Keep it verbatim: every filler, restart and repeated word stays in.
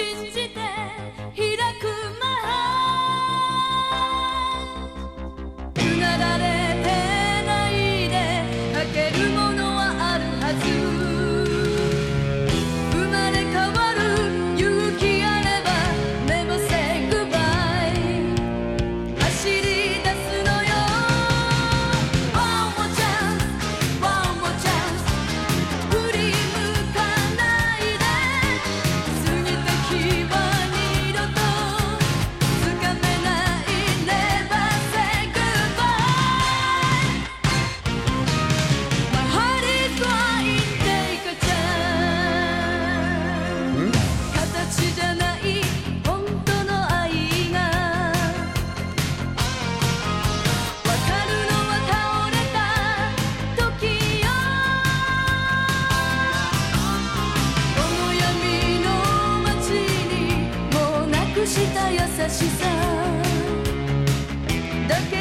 信じて開く前うなだれてないでかけるものはあるはず生まれ変わる勇気あれば Never say goodbye 走り出すのよ One more chance One more chance 振り向かないで過ぎた日は二度とつかめない Never say goodbye My heart is crying take a chance 形じゃない本当の愛がわかるのは倒れた時よこの闇の街にもうなくした優しさだけ